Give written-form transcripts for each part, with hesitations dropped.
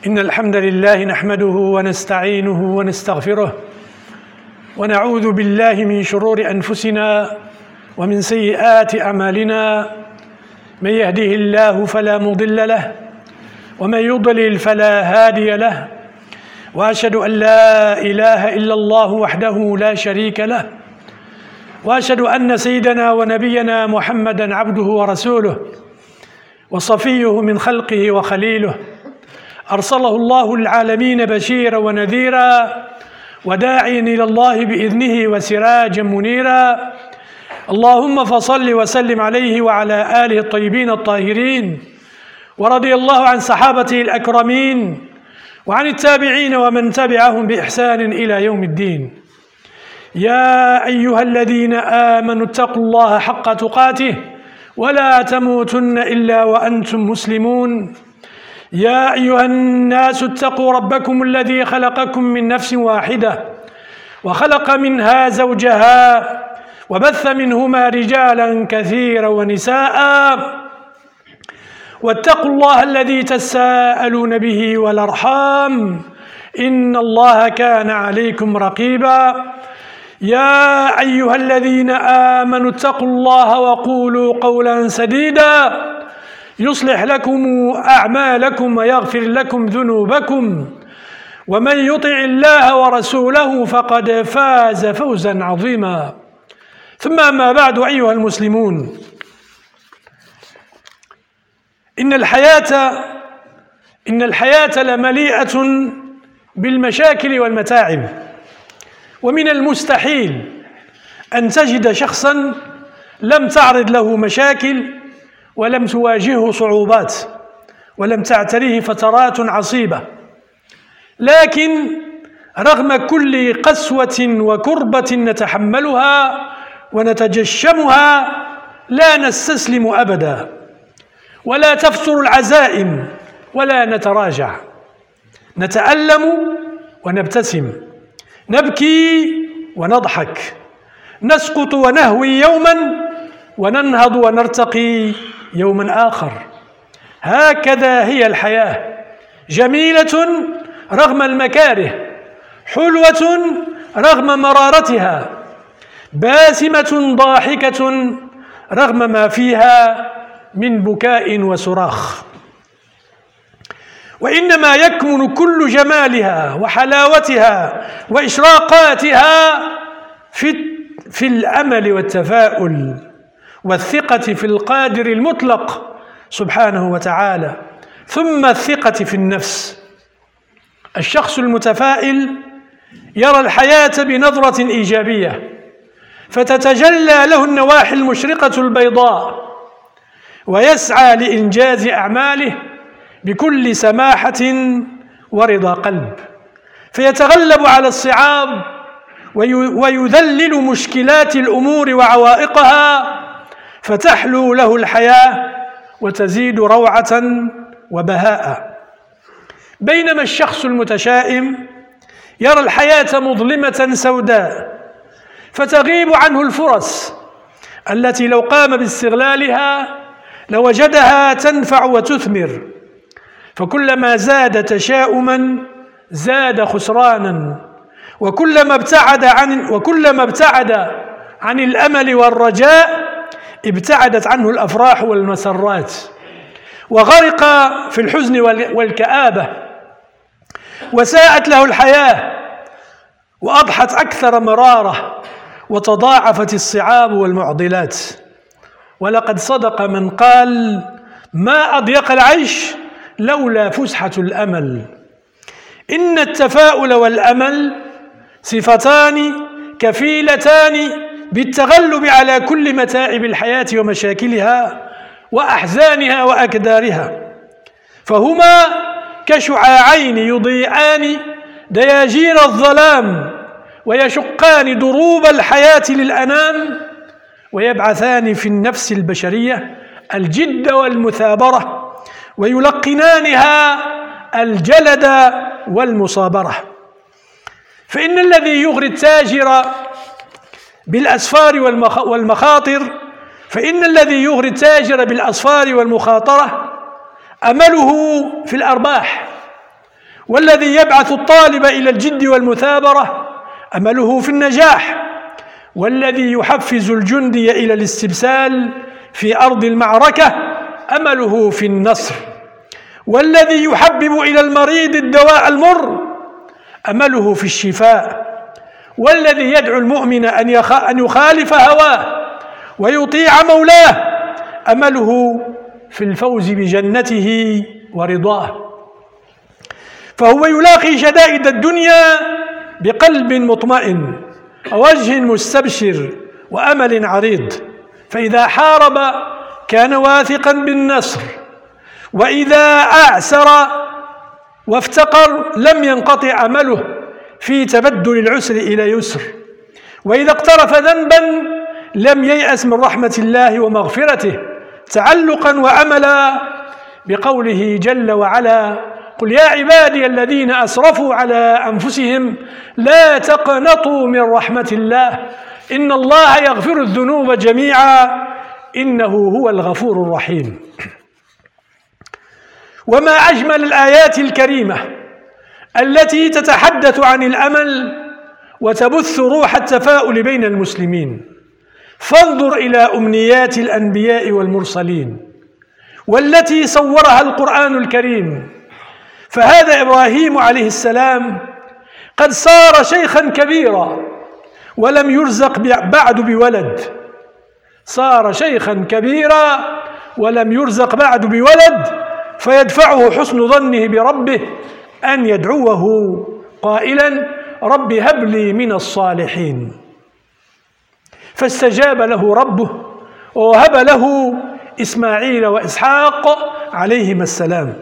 إن الحمد لله نحمده ونستعينه ونستغفره ونعوذ بالله من شرور أنفسنا ومن سيئات أعمالنا. من يهده الله فلا مضل له ومن يضلل فلا هادي له، وأشهد أن لا إله إلا الله وحده لا شريك له، وأشهد أن سيدنا ونبينا محمدا عبده ورسوله وصفيه من خلقه وخليله، أرسله الله العالمين بشيرا ونذيرا وداعيا إلى الله بإذنه وسراجا منيرا. اللهم فصل وسلم عليه وعلى آله الطيبين الطاهرين، ورضي الله عن صحابته الأكرمين وعن التابعين ومن تبعهم بإحسان إلى يوم الدين. يا أيها الذين آمنوا اتقوا الله حق تقاته ولا تموتن إلا وأنتم مسلمون. يا أيها الناس اتقوا ربكم الذي خلقكم من نفس واحدة وخلق منها زوجها وبث منهما رجالا كثيرا ونساء، واتقوا الله الذي تساءلون به والأرحام إن الله كان عليكم رقيبا. يا أيها الذين آمنوا اتقوا الله وقولوا قولا سديدا يصلح لكم أعمالكم ويغفر لكم ذنوبكم، ومن يطع الله ورسوله فقد فاز فوزا عظيما. ثم أما بعد، أيها المسلمون، إن الحياة لمليئة بالمشاكل والمتاعب، ومن المستحيل أن تجد شخصا لم تعرض له مشاكل ولم تواجهه صعوبات ولم تعتريه فترات عصيبة، لكن رغم كل قسوة وكربة نتحملها ونتجشمها لا نستسلم أبدا، ولا تفتر العزائم ولا نتراجع، نتألم ونبتسم، نبكي ونضحك، نسقط ونهوي يوما وننهض ونرتقي يوما آخر. هكذا هي الحياة، جميلة رغم المكاره، حلوة رغم مرارتها، باسمة ضاحكة رغم ما فيها من بكاء وصراخ. وإنما يكمن كل جمالها وحلاوتها وإشراقاتها في الأمل والتفاؤل والثقة في القادر المطلق سبحانه وتعالى، ثم الثقة في النفس. الشخص المتفائل يرى الحياة بنظرة إيجابية، فتتجلى له النواحي المشرقة البيضاء، ويسعى لإنجاز أعماله بكل سماحة ورضا قلب، فيتغلب على الصعاب ويذلل مشكلات الأمور وعوائقها، فتحلو له الحياة وتزيد روعة وبهاء. بينما الشخص المتشائم يرى الحياة مظلمة سوداء، فتغيب عنه الفرص التي لو قام باستغلالها لوجدها تنفع وتثمر، فكلما زاد تشاؤما زاد خسرانا، وكلما ابتعد عن الأمل والرجاء ابتعدت عنه الأفراح والمسرات، وغرق في الحزن والكآبة، وساءت له الحياة وأضحت أكثر مرارة، وتضاعفت الصعاب والمعضلات. ولقد صدق من قال: ما أضيق العيش لولا فسحة الأمل. إن التفاؤل والأمل صفتان كفيلتان بالتغلب على كل متاعب الحياة ومشاكلها وأحزانها وأكدارها، فهما كشعاعين يضيئان دياجير الظلام، ويشقان دروب الحياة للأنام، ويبعثان في النفس البشرية الجد والمثابرة، ويلقنانها الجلد والمصابرة. فإن الذي يغري التاجر بالأسفار والمخاطرة أمله في الأرباح، والذي يبعث الطالب إلى الجد والمثابرة أمله في النجاح، والذي يحفز الجندي إلى الاستبسال في أرض المعركة أمله في النصر، والذي يحبب إلى المريض الدواء المر أمله في الشفاء، والذي يدعو المؤمن أن يخالف هواه ويطيع مولاه أمله في الفوز بجنته ورضاه. فهو يلاقي شدائد الدنيا بقلب مطمئن ووجه مستبشر وأمل عريض، فإذا حارب كان واثقا بالنصر، وإذا أعسر وافتقر لم ينقطع أمله في تبدل العسر إلى يسر، وإذا اقترف ذنبا لم ييأس من رحمة الله ومغفرته تعلقا وأملا بقوله جل وعلا: قل يا عبادي الذين أسرفوا على أنفسهم لا تقنطوا من رحمة الله إن الله يغفر الذنوب جميعا إنه هو الغفور الرحيم. وما أجمل الآيات الكريمة التي تتحدث عن الأمل وتبث روح التفاؤل بين المسلمين. فانظر إلى أمنيات الأنبياء والمرسلين والتي صورها القرآن الكريم. فهذا إبراهيم عليه السلام قد صار شيخا كبيرا ولم يرزق بعد بولد، صار شيخا كبيرا ولم يرزق بعد بولد، فيدفعه حسن ظنه بربه أن يدعوه قائلا: رب هب لي من الصالحين. فاستجاب له ربه ووهب له إسماعيل وإسحاق عليهما السلام.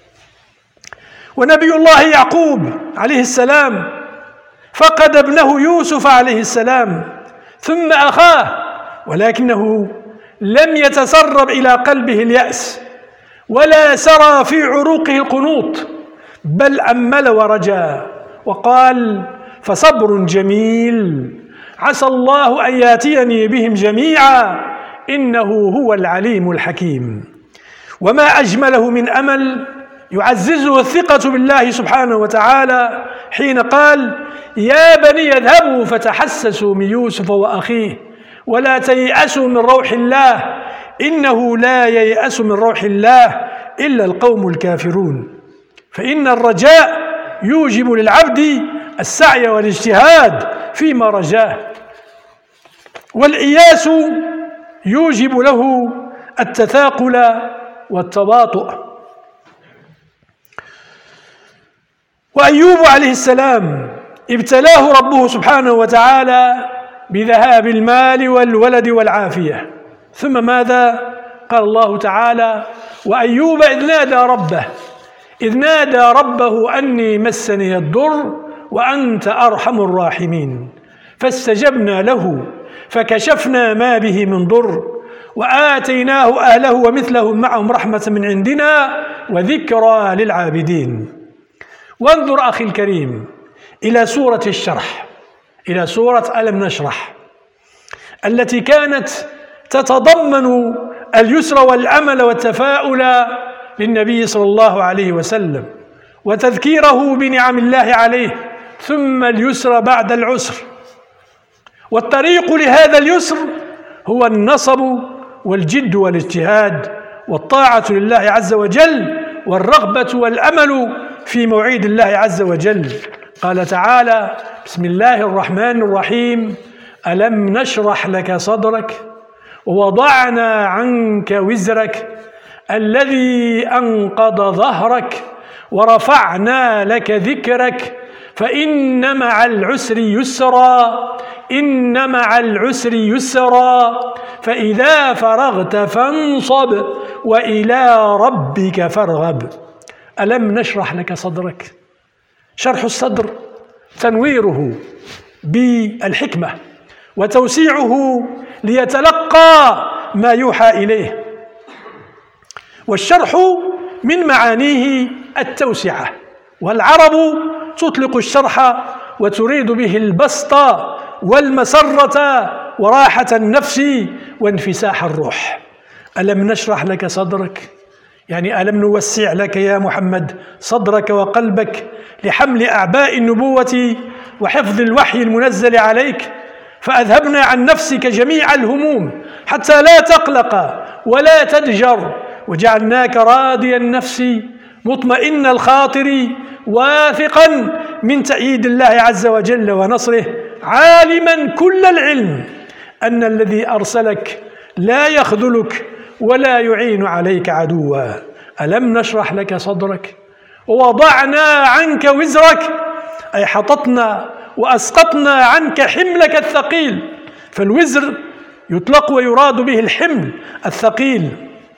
ونبي الله يعقوب عليه السلام فقد ابنه يوسف عليه السلام ثم أخاه، ولكنه لم يتسرب إلى قلبه اليأس ولا سرى في عروقه القنوط، بل أمل ورجا وقال: فصبر جميل عسى الله أن يأتيني بهم جميعا إنه هو العليم الحكيم. وما أجمله من أمل يعززه الثقة بالله سبحانه وتعالى حين قال: يا بني اذهبوا فتحسسوا من يوسف وأخيه ولا تيأسوا من روح الله إنه لا ييأس من روح الله إلا القوم الكافرون. فإن الرجاء يوجب للعبد السعي والاجتهاد فيما رجاه، والإياس يوجب له التثاقل والتباطؤ. وأيوب عليه السلام ابتلاه ربه سبحانه وتعالى بذهاب المال والولد والعافية، ثم ماذا؟ قال الله تعالى: وأيوب إذ نادى ربه أني مسني الضر وأنت أرحم الراحمين فاستجبنا له فكشفنا ما به من ضر وآتيناه أهله ومثلهم معهم رحمة من عندنا وذكرى للعابدين. وانظر أخي الكريم إلى سورة الشرح، إلى سورة ألم نشرح التي كانت تتضمن اليسر والأمل والتفاؤل للنبي صلى الله عليه وسلم وتذكيره بنعم الله عليه، ثم اليسر بعد العسر. والطريق لهذا اليسر هو النصب والجد والاجتهاد والطاعة لله عز وجل والرغبة والأمل في موعد الله عز وجل. قال تعالى: بسم الله الرحمن الرحيم: ألم نشرح لك صدرك ووضعنا عنك وزرك الذي أنقض ظهرك ورفعنا لك ذكرك فإن مع العسر يسرا إن مع العسر يسرا فإذا فرغت فانصب وإلى ربك فارغب. ألم نشرح لك صدرك. شرح الصدر تنويره بالحكمة وتوسيعه ليتلقى ما يوحى إليه، والشرح من معانيه التوسعة، والعرب تطلق الشرح وتريد به البسط والمسرة وراحة النفس وانفساح الروح. ألم نشرح لك صدرك، يعني ألم نوسع لك يا محمد صدرك وقلبك لحمل أعباء النبوة وحفظ الوحي المنزل عليك، فأذهبنا عن نفسك جميع الهموم حتى لا تقلق ولا تدجر، وجعلناك راضي النفس مطمئن الخاطر واثقا من تأييد الله عز وجل ونصره، عالما كل العلم أن الذي أرسلك لا يخذلك ولا يعين عليك عدوا. ألم نشرح لك صدرك ووضعنا عنك وزرك، أي حطتنا وأسقطنا عنك حملك الثقيل. فالوزر يطلق ويراد به الحمل الثقيل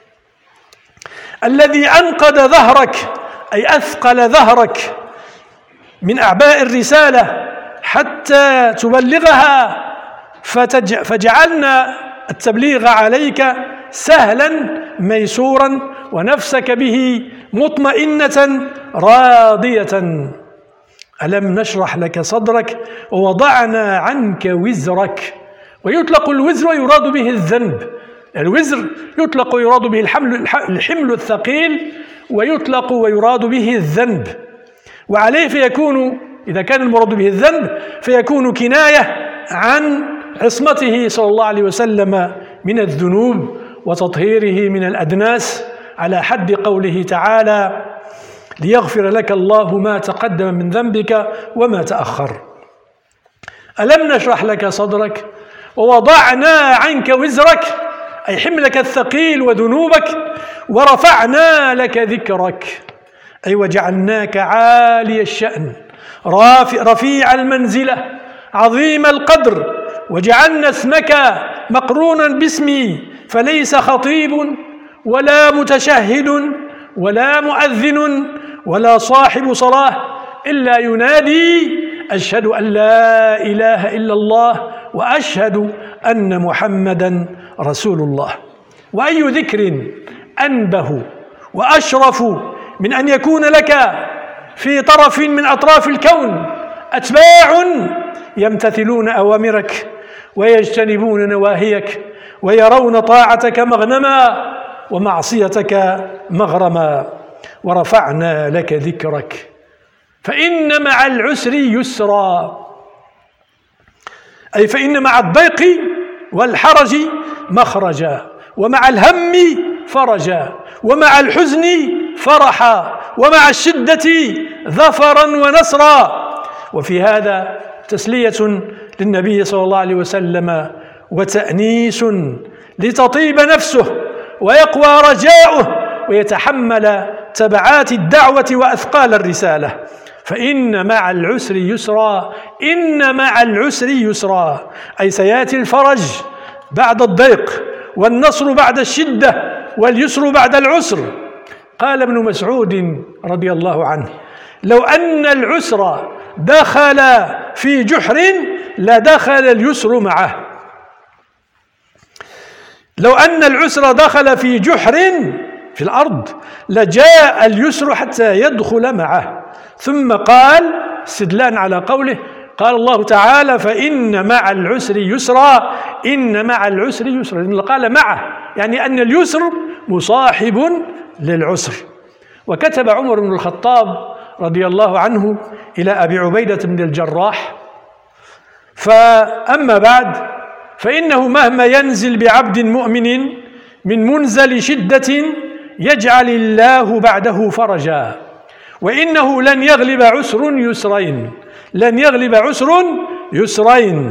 الذي أنقض ظهرك، أي أثقل ظهرك من أعباء الرسالة حتى تبلغها، فجعلنا التبليغ عليك سهلا ميسورا ونفسك به مطمئنة راضية. ألم نشرح لك صدرك ووضعنا عنك وزرك. ويطلق الوزر ويراد به الذنب. الوزر يطلق ويراد به الحمل الثقيل، ويطلق ويراد به الذنب، وعليه فيكون إذا كان المراد به الذنب فيكون كناية عن عصمته صلى الله عليه وسلم من الذنوب وتطهيره من الأدناس، على حد قوله تعالى: ليغفر لك الله ما تقدم من ذنبك وما تأخر. ألم نشرح لك صدرك ووضعنا عنك وزرك، أي حملك الثقيل وذنوبك، ورفعنا لك ذكرك، أي وجعلناك عالي الشأن رفيع المنزلة عظيم القدر، وجعلنا اسمك مقرونا باسمي، فليس خطيب ولا متشهد ولا مؤذن ولا صاحب صلاة إلا ينادي: أشهد أن لا إله إلا الله وأشهد أن محمدا رسول الله. وأي ذكر أنبه وأشرف من أن يكون لك في طرف من أطراف الكون أتباع يمتثلون أوامرك ويجتنبون نواهيك، ويرون طاعتك مغنما ومعصيتك مغرما. ورفعنا لك ذكرك، فإن مع العسر يسرا، أي فإن مع الضيق والحرج مخرجا، ومع الهم فرجا، ومع الحزن فرحا، ومع الشدة ظفرا ونصرا. وفي هذا تسلية للنبي صلى الله عليه وسلم وتأنيس لتطيب نفسه ويقوى رجاؤه ويتحمل تبعات الدعوة وأثقال الرسالة. فإن مع العسر يسرا، إن مع العسر يسرا، أي سيأتي الفرج بعد الضيق، والنصر بعد الشدة، واليسر بعد العسر. قال ابن مسعود رضي الله عنه: لو أن العسر دخل في جحر لدخل اليسر معه. لو أن العسر دخل في جحر في الأرض لجاء اليسر حتى يدخل معه. ثم قال استدلالا على قوله، قال الله تعالى: فإن مع العسر يسرا، إن مع العسر يسرا، لأنه قال معه يعني أن اليسر مصاحب للعسر. وكتب عمر بن الخطاب رضي الله عنه إلى أبي عبيدة بن الجراح: فأما بعد، فإنه مهما ينزل بعبد مؤمن من منزل شدة يجعل الله بعده فرجا، وإنه لن يغلب عسر يسرين، لن يغلب عسر يسرين.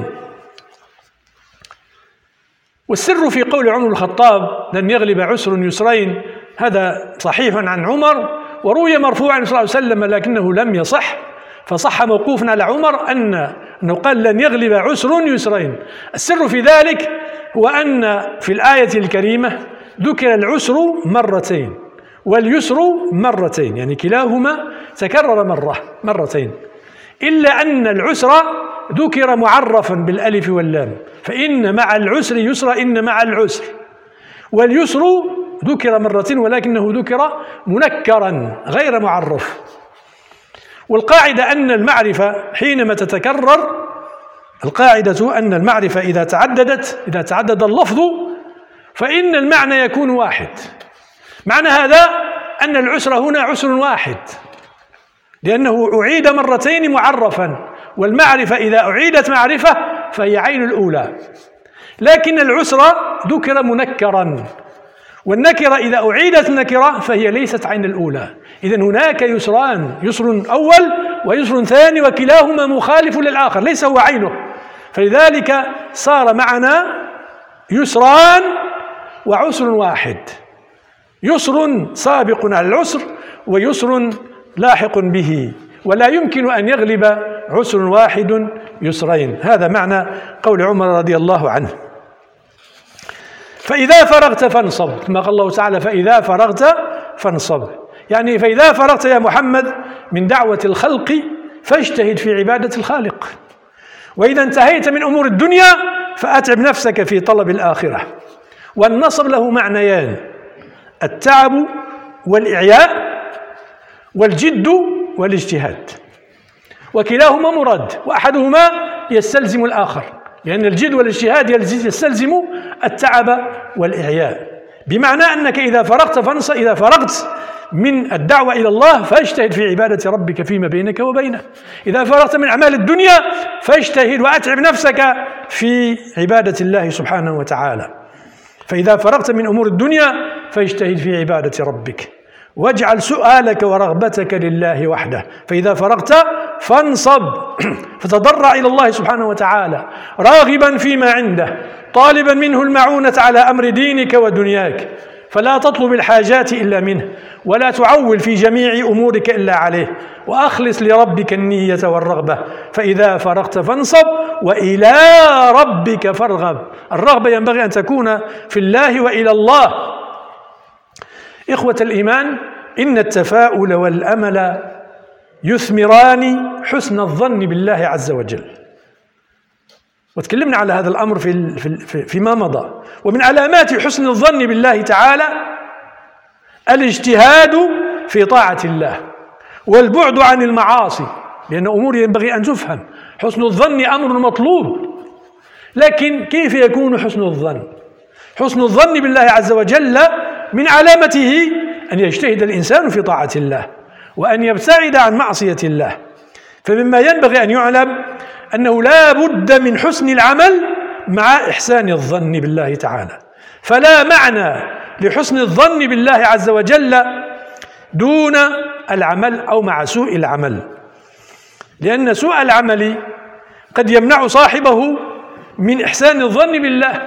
والسر في قول عمر بن الخطاب لن يغلب عسر يسرين هذا صحيح عن عمر، وروي مرفوعا صلى الله عليه وسلم لكنه لم يصح، فصح موقوفا على عمر أنه قال لن يغلب عسر يسرين. السر في ذلك هو أن في الآية الكريمة ذكر العسر مرتين واليسر مرتين، يعني كلاهما تكرر مرتين، إلا أن العسر ذكر معرفا بالألف واللام، فإن مع العسر يسرا، إن مع العسر. واليسر ذكر مرتين ولكنه ذكر منكرا غير معرف. والقاعدة أن المعرفة حينما تتكرر، القاعدة أن المعرفة إذا تعدد اللفظ فإن المعنى يكون واحد. معنى هذا أن العسر هنا عسر واحد، لأنه أعيد مرتين معرفا، والمعرفة إذا أعيدت معرفة فهي عين الأولى، لكن العسر ذكر منكرا، والنكرة إذا أعيدت نكرة فهي ليست عين الأولى. إذن هناك يسران، يسر أول ويسر ثاني، وكلاهما مخالف للآخر، ليس هو عينه، فلذلك صار معنا يسران وعسر واحد، يسر سابق على العسر ويسر لاحق به، ولا يمكن أن يغلب عسر واحد يسرين. هذا معنى قول عمر رضي الله عنه. فإذا فرغت فانصب، كما قال الله تعالى فإذا فرغت فانصب، يعني فإذا فرغت يا محمد من دعوة الخلق فاجتهد في عبادة الخالق، وإذا انتهيت من أمور الدنيا فأتعب نفسك في طلب الآخرة. والنصب له معنيان: التعب والإعياء، والجد والاجتهاد، وكلاهما مراد، وأحدهما يستلزم الآخر، لأن الجد والاجتهاد يستلزم التعب والإعياء، بمعنى أنك إذا فرغت فانصب، إذا فرغت من الدعوة إلى الله فاجتهد في عبادة ربك فيما بينك وبينه، إذا فرغت من أعمال الدنيا فاجتهد وأتعب نفسك في عبادة الله سبحانه وتعالى. فإذا فرغت من أمور الدنيا فاجتهد في عبادة ربك، واجعل سؤالك ورغبتك لله وحده. فإذا فرغت فانصب، فتضرع إلى الله سبحانه وتعالى راغبا فيما عنده، طالبا منه المعونة على أمر دينك ودنياك، فلا تطلب الحاجات إلا منه، ولا تعول في جميع أمورك إلا عليه، وأخلص لربك النية والرغبة. فإذا فرغت فانصب وإلى ربك فارغب. الرغبة ينبغي أن تكون في الله وإلى الله. إخوة الإيمان، إن التفاؤل والأمل يثمران حسن الظن بالله عز وجل، وتكلمنا على هذا الأمر فيما مضى. ومن علامات حسن الظن بالله تعالى الاجتهاد في طاعة الله والبعد عن المعاصي، لأن أمور ينبغي أن تفهم. حسن الظن أمر مطلوب، لكن كيف يكون حسن الظن؟ حسن الظن بالله عز وجل من علامته أن يجتهد الإنسان في طاعة الله وأن يبتعد عن معصية الله. فمما ينبغي أن يعلم أنه لا بد من حسن العمل مع إحسان الظن بالله تعالى، فلا معنى لحسن الظن بالله عز وجل دون العمل أو مع سوء العمل، لأن سوء العمل قد يمنع صاحبه من إحسان الظن بالله،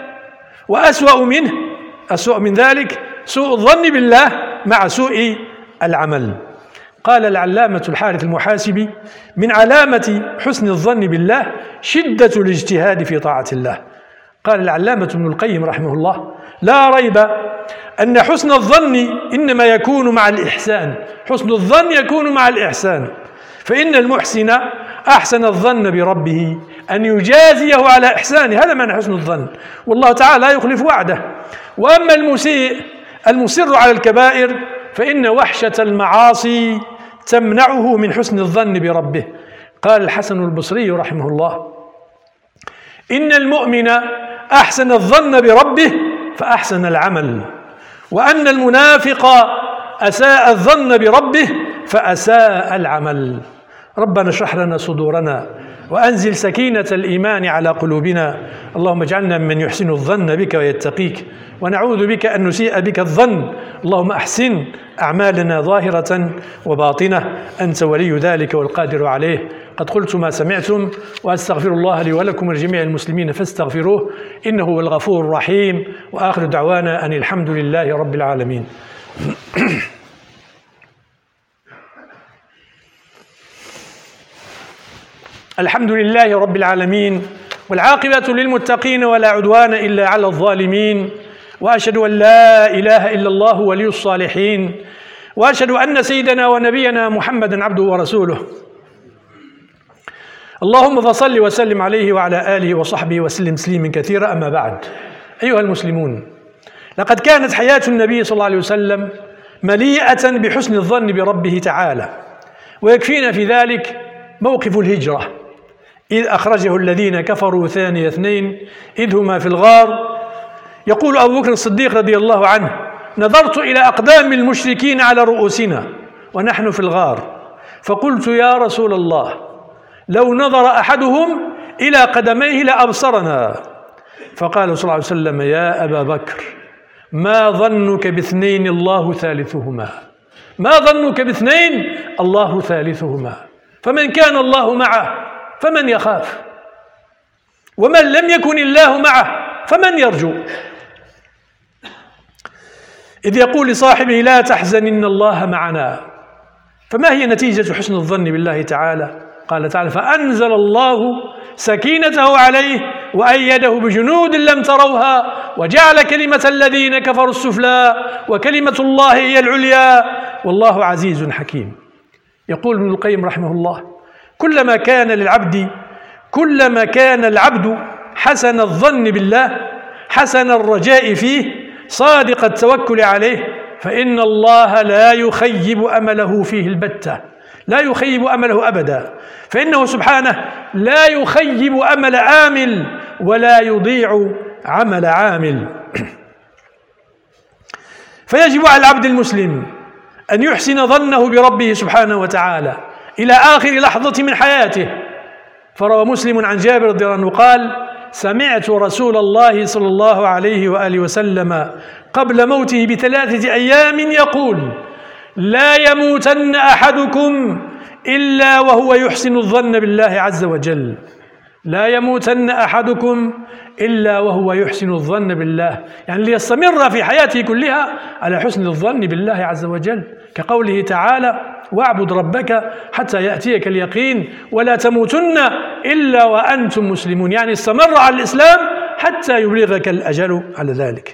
وأسوأ من ذلك سوء الظن بالله مع سوء العمل. قال العلامة الحارث المحاسبي: من علامة حسن الظن بالله شدة الاجتهاد في طاعة الله. قال العلامة ابن القيم رحمه الله: لا ريب أن حسن الظن إنما يكون مع الإحسان، حسن الظن يكون مع الإحسان، فإن المحسن أحسن الظن بربه أن يجازيه على إحسانه، هذا معنى حسن الظن، والله تعالى لا يخلف وعده. وأما المسيء المصر على الكبائر فإن وحشة المعاصي تمنعه من حسن الظن بربه. قال الحسن البصري رحمه الله: إن المؤمن أحسن الظن بربه فأحسن العمل، وأن المنافق أساء الظن بربه فأساء العمل. ربنا اشرح لنا صدورنا وأنزل سكينة الإيمان على قلوبنا، اللهم اجعلنا من يحسن الظن بك ويتقيك، ونعوذ بك أن نسيء بك الظن. اللهم أحسن أعمالنا ظاهرة وباطنة، أنت ولي ذلك والقادر عليه. قد قلت ما سمعتم، وأستغفر الله لي ولكم ولجميع المسلمين فاستغفروه إنه هو الغفور الرحيم. وآخر دعوانا أن الحمد لله رب العالمين. الحمد لله رب العالمين، والعاقبة للمتقين ولا عدوان إلا على الظالمين، وأشهد أن لا إله إلا الله ولي الصالحين، وأشهد أن سيدنا ونبينا محمدا عبده ورسوله. اللهم فصل وسلم عليه وعلى آله وصحبه وسلم تسليما كثيرا. أما بعد، أيها المسلمون، لقد كانت حياة النبي صلى الله عليه وسلم مليئة بحسن الظن بربه تعالى، ويكفينا في ذلك موقف الهجرة، إذ أخرجه الذين كفروا ثاني اثنين إذ هما في الغار، يقول أبو بكر الصديق رضي الله عنه: نظرت إلى أقدام المشركين على رؤوسنا ونحن في الغار، فقلت يا رسول الله لو نظر أحدهم إلى قدميه لأبصرنا. فقال صلى الله عليه وسلم يا أبا بكر ما ظنك باثنين الله ثالثهما، ما ظنك باثنين الله ثالثهما، فمن كان الله معه فمن يخاف، ومن لم يكن الله معه فمن يرجو. إذ يقول لصاحبه لا تحزن إن الله معنا. فما هي نتيجة حسن الظن بالله تعالى؟ قال تعالى فأنزل الله سكينته عليه وأيده بجنود لم تروها وجعل كلمة الذين كفروا السفلى وكلمة الله هي العليا والله عزيز حكيم. يقول ابن القيم رحمه الله كلما كان العبد حسن الظن بالله حسن الرجاء فيه صادق التوكل عليه فإن الله لا يخيب أمله فيه البتة، لا يخيب أمله أبدا، فإنه سبحانه لا يخيب أمل عامل ولا يضيع عمل عامل. فيجب على العبد المسلم أن يحسن ظنه بربه سبحانه وتعالى إلى آخر لحظة من حياته. فروى مسلم عن جابر رضي الله عنه قال سمعت رسول الله صلى الله عليه وآله وسلم قبل موته ب3 أيام يقول لا يموتن أحدكم إلا وهو يحسن الظن بالله عز وجل، لا يموتن أحدكم إلا وهو يحسن الظن بالله، يعني ليستمر في حياته كلها على حسن الظن بالله عز وجل، كقوله تعالى واعبد ربك حتى يأتيك اليقين ولا تموتن إلا وأنتم مسلمون، يعني استمر على الإسلام حتى يبلغك الأجل على ذلك.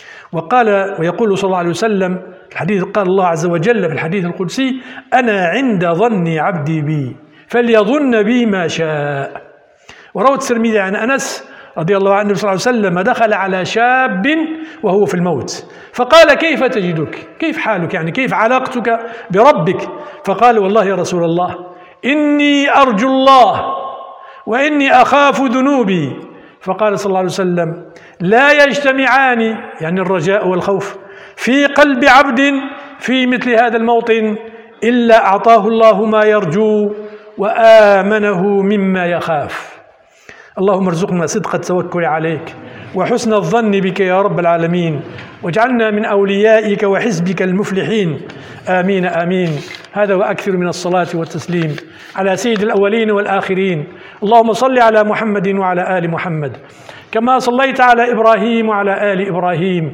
ويقول صلى الله عليه وسلم الحديث قال الله عز وجل في الحديث القدسي أنا عند ظن عبدي بي فليظن بي ما شاء. وروى الترمذي عن أنس رضي الله عنه صلى الله عليه وسلم دخل على شاب وهو في الموت فقال كيف تجدك، كيف حالك، يعني كيف علاقتك بربك؟ فقال والله يا رسول الله إني أرجو الله وإني أخاف ذنوبي. فقال صلى الله عليه وسلم لا يجتمعان، يعني الرجاء والخوف، في قلب عبد في مثل هذا الموطن إلا أعطاه الله ما يرجو وآمنه مما يخاف. اللهم ارزقنا صدق التوكل عليك وحسن الظن بك يا رب العالمين، واجعلنا من أوليائك وحزبك المفلحين، آمين آمين. هذا وأكثر من الصلاة والتسليم على سيد الأولين والآخرين. اللهم صل على محمد وعلى آل محمد كما صليت على إبراهيم وعلى آل إبراهيم،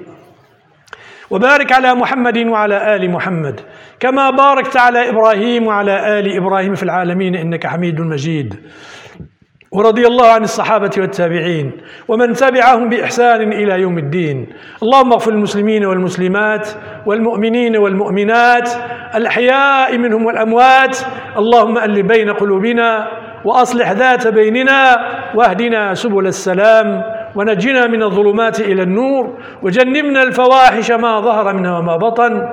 وبارك على محمد وعلى آل محمد كما باركت على إبراهيم وعلى آل إبراهيم في العالمين إنك حميد مجيد. ورضي الله عن الصحابة والتابعين ومن تبعهم بإحسان إلى يوم الدين. اللهم اغفر للمسلمين والمسلمات والمؤمنين والمؤمنات الأحياء منهم والأموات. اللهم ألف بين قلوبنا وأصلح ذات بيننا واهدنا سبل السلام ونجنا من الظلمات إلى النور وجنبنا الفواحش ما ظهر منها وما بطن.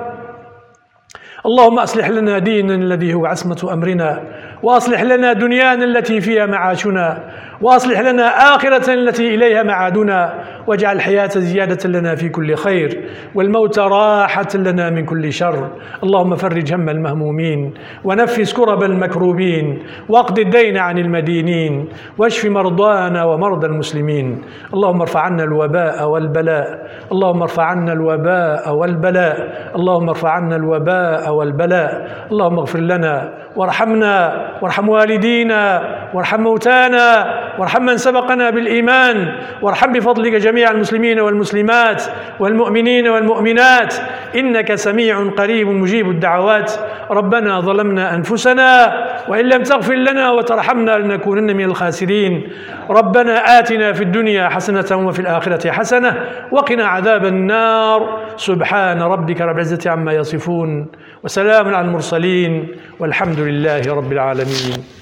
اللهم أصلح لنا ديننا الذي هو عصمة أمرنا، وأصلح لنا دنيانا التي فيها معاشنا، وأصلح لنا آخرة التي إليها معادنا، واجعل الحياة زيادة لنا في كل خير والموت راحة لنا من كل شر. اللهم فرج هم المهمومين ونفس كرب المكروبين واقض الدين عن المدينين واشف مرضانا ومرضى المسلمين. اللهم ارفع عنا الوباء والبلاء، اللهم ارفع عنا الوباء والبلاء، اللهم ارفع عنا الوباء والبلاء. اللهم اغفر لنا وارحمنا وارحم والدينا وارحم موتانا وارحم من سبقنا بالإيمان، وارحم بفضلك جميع المسلمين والمسلمات والمؤمنين والمؤمنات إنك سميع قريب مجيب الدعوات. ربنا ظلمنا أنفسنا وإن لم تغفر لنا وترحمنا لنكونن من الخاسرين. ربنا آتنا في الدنيا حسنة وفي الآخرة حسنة وقنا عذاب النار. سبحان ربك رب العزة عما يصفون وسلام على المرسلين والحمد لله رب العالمين.